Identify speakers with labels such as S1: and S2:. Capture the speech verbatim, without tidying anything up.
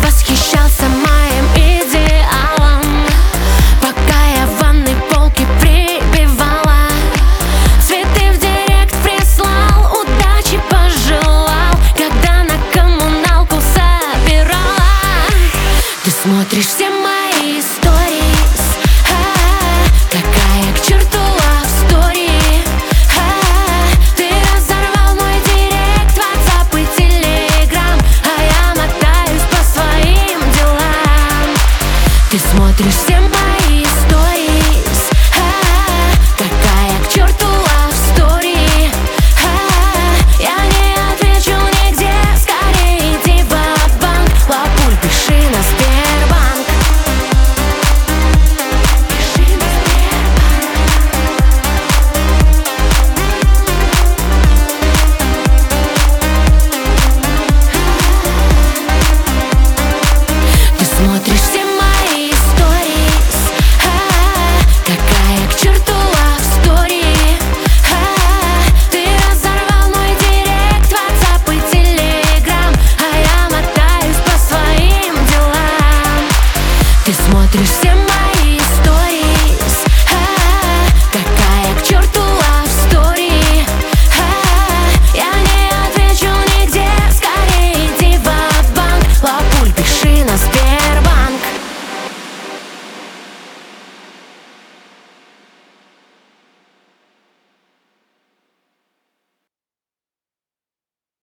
S1: восхищался моим идеалом, пока я в ванной полки прибивала. Цветы в директ прислал, удачи пожелал, когда на коммуналку собирала. Ты смотришь все мои сторис, а, какая к черту love story, а, ты разорвал мой директ, ватсап и телеграм, а я мотаюсь по своим делам. Ты смотришь все